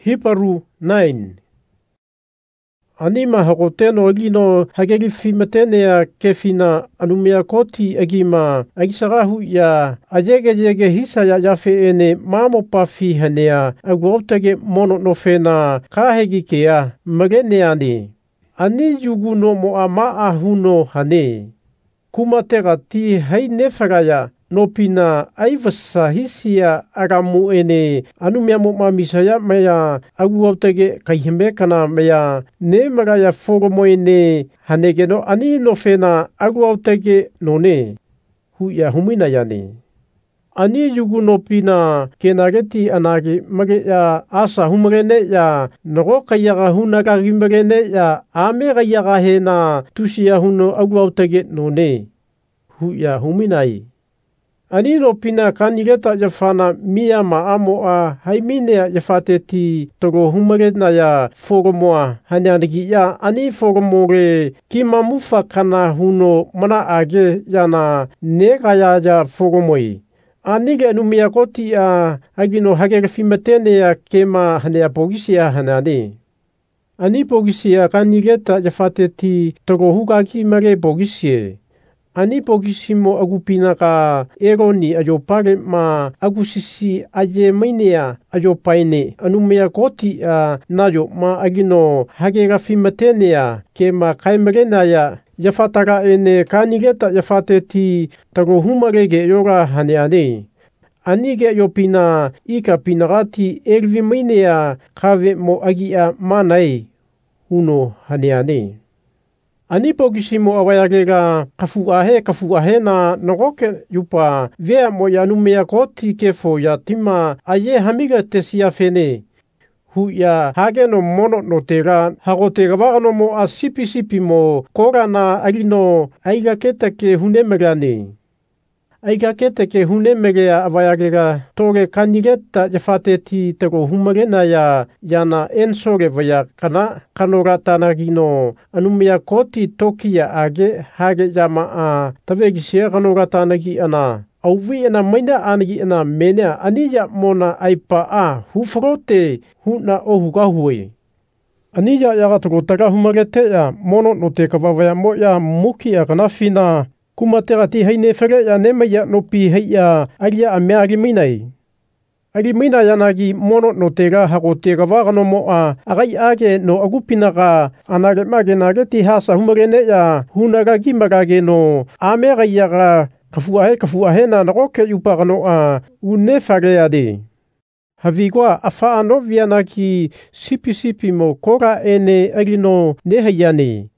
Hebrew 9. Anima hakoteno agino hagerifi matenea kefina anumea koti agima agisarahu ya ajege hisa ya yafe ene mamo pafi hanea agwautage mono nofena kahegi kea mageneani. Ani yugu no moamaa huno hane. Kumatera ti hai nefaraya no pina aivasa hisia aramu ene anumia misaya maya aguautage kaihemekana maya ne maraya foromo ene hanegeno ani no fena aguautage no ne huya humina yani. Ani yugu no pina kenageti anagi magea asa humrene ya nogo kayaga hunaga rimrene ya ame kayaga hena tusia huno aguautage no ne huya huminai. Ani no pina kanigeta yafana mia maamoa haiminea yafateti togo humrena ya foromoa hanyanigi ya ani foromore kimamufa kana huno mana age yana negaya ya foromoi. Anige anumia koti a agino hagerefimatene ya kema hanea pogisia hanane. Ani pogisia kanigeta yafateti togo hugaki mare pogisie. Ani pogisimo agupinaka eroni ajopare ma agusisi aje mainea ajopaine anumia koti a nayo ma agino hagerefimatene kema kaimerena ya yafatara ene kanigeta yafateti tago humarege yoga haneane. Anige yopina ika pinagati erviminea kave mo agia manai uno haneane. Ani pogisimo awayagega kafu ahe na nogoke yupa vea mo yanumea koti kefo ya tima aye hamiga tesia fene. Huya hageno mono no tera hagotega wagano mo a sipi mo kora na agino aigaketa ke hunemerane. Aigaketa ke hunemerea avayagega toge kanigeta yafateti tego humarena ya yana ensore vaya kana kanorata nagino anumia koti tokia age hage yama a tavegisia kanorata nagi ana. Auvi ena maina anagi ena menea aniya mona aipa a hufrote huna ohugahui. Aniya yagatogotaga humarete ya mono no te kavavaya mo ya muki ya kanafina kumatera ti haine fere ya nemaya no pi heia aria amea ariminai. Arimina yanagi mono no tega hagote kavagano mo a agai age no agupinaga anage magenage ti hasa humarene ya hunagagi magage no amea yaga kafu ahe na nagoke yupagano a unefare ade. Havigwa afa anovia naki sipi mo kora ene agino nehayane.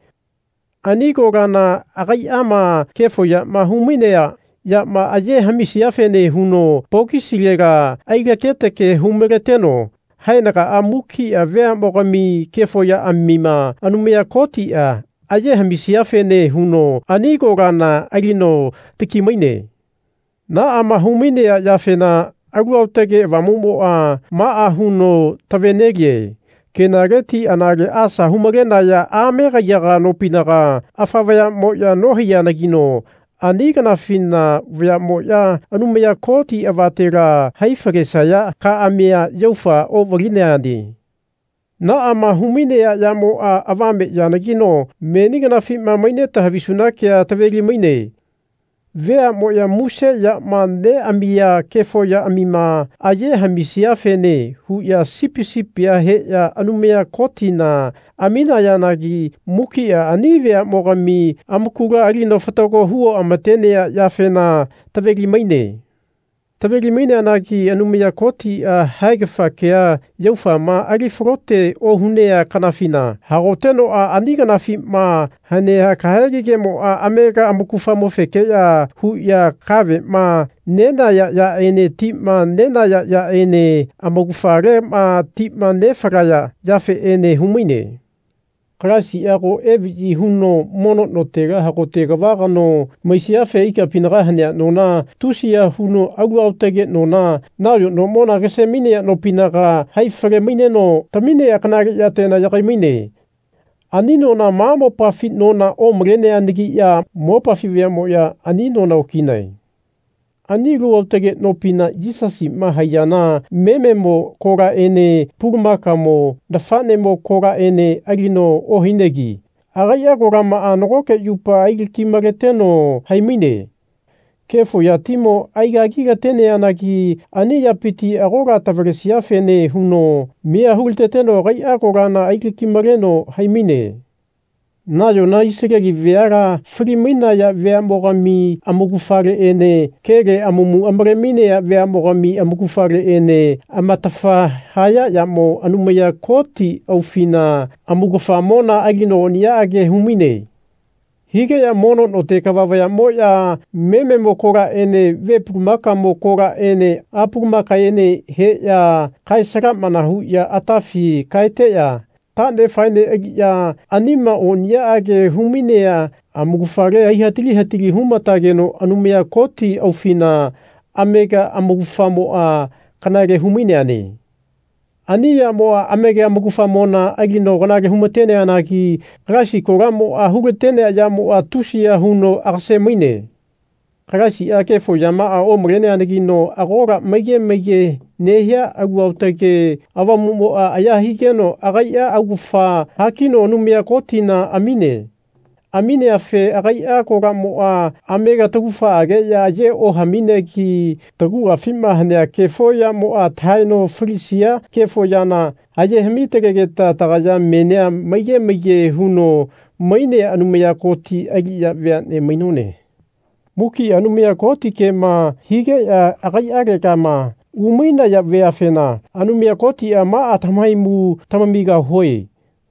Anigo gana agai ama kefo ya mahuminea ya ma aye hamisia fene huno pokisilega aigakete ke humereteno. Hainaga amuki a vea mogami kefo ya amima anumea koti a aye hamisia fene huno anigo gana agino tikimaine. Na ama huminea ya fena aguautege vamumo a maa huno tavenegie. Kenageti anage asa humarena ya amega yaga no pinaga afavaya mo ya nohia nagino anigana fina vya mo ya anumea koti avatera haifagesaya ka amea yaufa overineandi. Na ama huminea ya mo a avame ya nagino menigana fima maineta havisunakea taveli maine. Vea mo ya muse ya mane amia kefo ya amima aye hamisia fene hu ya sipi ya he ya anumea kotina amina ya nagi muki ya anivea mogami amukuga alino fatogo huo amatene ya fena taveli maine. Taveli maine anagi anumea koti a haigefa kea yaufa ma alifrote o hunea kanafina. Hagoteno a aniganafi ma hanea kahagige mo a amega amukufa mo feke ya hu ya kave ma nena ya ene tima nena ya ene amukufare ma tima nefaraya ya fe ene humine. Krasi ego eviji huno mono no tega hakotega wagano maisia fe ika pinagahania nona tusia huno aguautege nona nayo no mona gesemine no pinaga haifere mine no tamine yakanagi yatena yakaimine. Anino na mamo pafi nona omrene andigi ya mo pafi vea mo ya anino na okinai. Ani luotege no pina jisasi mahayana meme mo kora ene purumaka mo dafane mo kora ene agino ohinegi. Agaya kora maanogoke yupa aigikimageteno haimine. Kefo ya timo aigagiga tene anaki ani ya piti agora tavaresiafene huno mia hulteteno gai agora na aigikimageno haimine. Nayo na isegeri veara frimina ya veamogami amugufare ene kere amumu amremine ya veamogami amugufare ene amatafa haya ya mo anumaya koti aufina amugufa mona agino nia age humine. Hige ya mono no te kavava ya moya meme mo kora ene vepumaka mo kora ene apumaka ene he ya kaisara manahu ya atafi kaite ya. Tane faine ya anima onia age huminea amugufare aihatili humatageno anumea koti aufina amega amugufamo a kanage humineane. Ania moa amega amugufamona agino kanage humatene anaki rashi koramo a hugetene ya moa tusia huno arsemine. Rashi ake fojama a omrene anagino agora mege nehia aguautake avamumo a ayahigeno agaya agufa hakino numia kotina amine. Amine afe agaya koramo a amega tagufa agaya je o hamine ki tagu afima hane kefoya mo a taino frisia kefoyana aje hemitegeta tagaya menea mege huno maine anumia koti agia veane mainone. Muki anumia koti ke ma hige ya agayage kama umina ya veafena anumia koti ama atamaimu tamamiga hoi.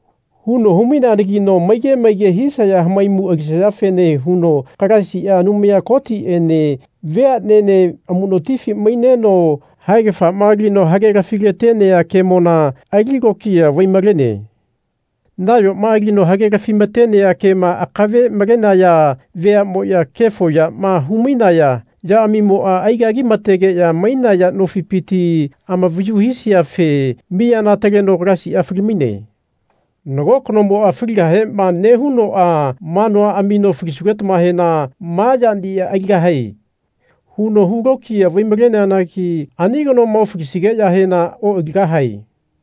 Huno humina rigino mege hisa ya hamaimu agisafene huno kagasi ya anumia koti ene vea nene amunotifi maineno hagefa magino hagega figetene ya kemona agigokia vaimarene. Nayo magino hagega fimatene ya kema akave magena ya vea mo ya kefo ya ma humina ya amimo a aigagi matege ya maina ya nofipiti ama viyuhisi ya fe miya natage no rasi afrimine. Nagokono mo afriga he ma nehuno a manoa amino frisuget mahena majandi ya aigahei. Huno hugoki ya vimagena anaki anigono mo frisige ya hena o agahai.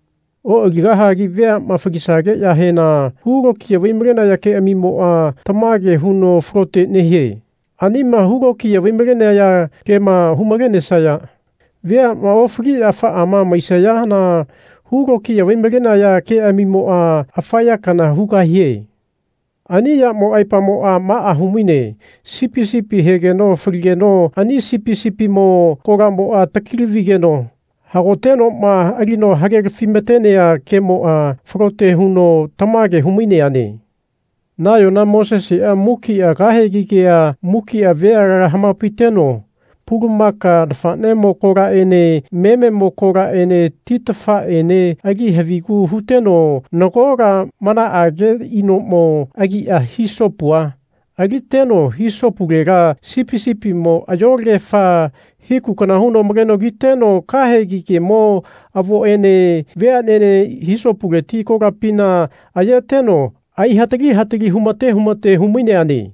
O agahagi vea mafrisage ya hena hugoki ya vimagena ya ke amimo a tamage huno frote nehe. Anima hugoki ya vimagena ya ke ma humagene saya. Vea ma ofri afa ama maisaya na hugoki ya vimagena ya ke amimo a afaya kana hugahie. Ani ya mo aipa mo a maa humine, sipi hegeno frigeno, ani sipi mo kora mo a takilivigeno. Hagoteno ma agino hagega fimetene ya ke mo a frote huno tamage humine ane. Nayo na Mosese a muki a kahegike a muki a vea hamapiteno. Purumaka dafane mo kora ene, meme mo kora ene, titafa ene, agi havigu huteno, nagora mana age ino mo agi a hisopua. Agi teno hisopugera sipi mo ajore fa hiku kana huno mageno giteno kahegike mo avo ene, vea nene hisopugeti kora pina ayeteno, ai hatagi humate humine ane.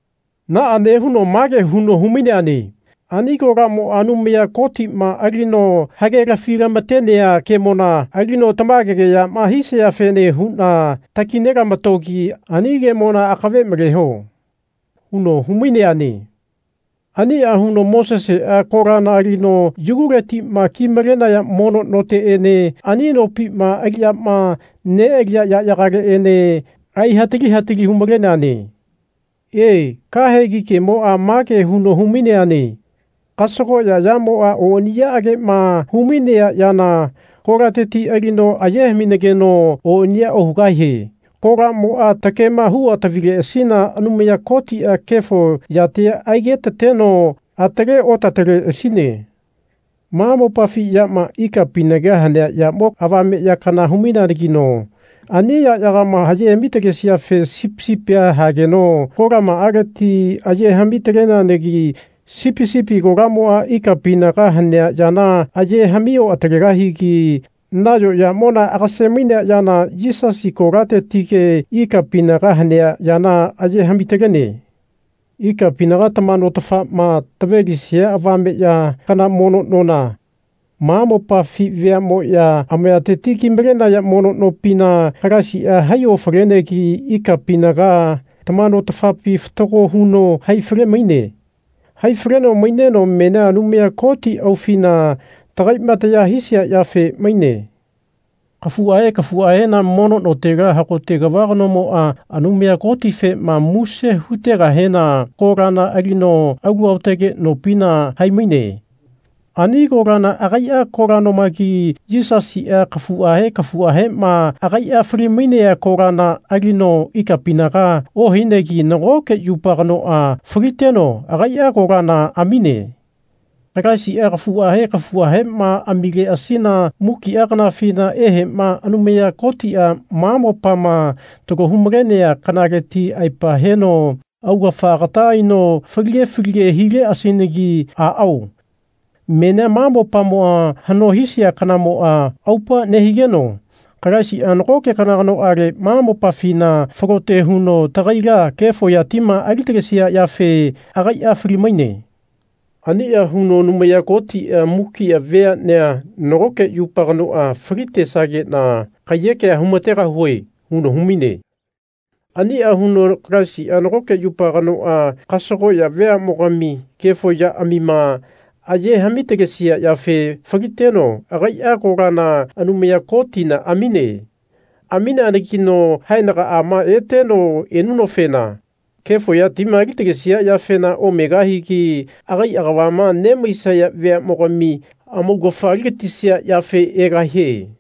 Na ane huno mage huno humine ane. Anigora mo anumia koti ma agino hagera fira matenea kemona agino tamagere ya mahise ya fene huna takinega matoki anige mona akave mreho. Huno humine ane. Ani a huno Mosese a korana agino yugureti ma kimerena ya mono note ene anino pi ma agia ma ne agia ya yagare ene ai hatigi humagena ane. Kahegi ke mo a make huno humine ane. Kasoko ya yamo a onia age ma humine ya yana kora teti agino ayehminegeno onia ohugaihe. Kora mo a takema hua tavige esina anumia koti a kefo ya te aigeta teno atere o tatere esine. Mamo pafi ya ma ika pinagahane ya mok avame ya kana humina regino. Ani ya yagama haje mitege siya fe sipsipia hageno kora ma agati aje hamitegena negi sipi goramo a ikapina ka hanya jana aje hamio atagerahi ki nayo ya mona akasemina jana jisasi korate tike ikapina ka hanya jana aje hamitegene. ika pinaga tamano tafa ma tavelisia avame ya kana mono nona. Mamo pa fi vea mo ya amea te tiki mrena ya mono no pina harasi a hai o frene ki ika pinaga tamano tafapi ftoko huno hai fre maine. Hai freno maine no mena anumea koti au fina tagai mata ya hisia ya fe maine. Kafuae na mono no tega hako tega wagano mo a anumea koti fe ma muse hutega hena korana agino agu autege no pina hai maine. Ani korana agaya korano maki jisasi a kafuahe ma agaya frimine a korana agino ikapinaga o hinegi nagoke yupagano a friteno agaya korana amine. Kagasi a kafuahe ma amige asina muki agana fina ehe ma anumea koti a mamo pama toko humrene a kanageti aipa heno auga whagata ino frige hile asinegi a au. Mena mamo pamoa hano hisia kanamoa aupa nehigeno. Kagasi anoke kanagano are mamo pafina fagote huno tagaiga kefo ya tima agitegesia ya fe agai afri maine. Ani a huno numaya koti a muki a vea nea noroke yupagano a frite sage na kayeke a humatera hoi huno humine. Ani a huno kagasi anoke yupagano a kasoko ya vea mogami kefo ya amima aye hamitegesia ya fe fagiteno agai a korana anumea koti na amine. Amine anekino hainaga ama eteno enuno fena. Kefo ya tima agitegesia ya fena omega hiki agai agawama nema isa ya vea mogami amugo fagetisia ya fe egahe.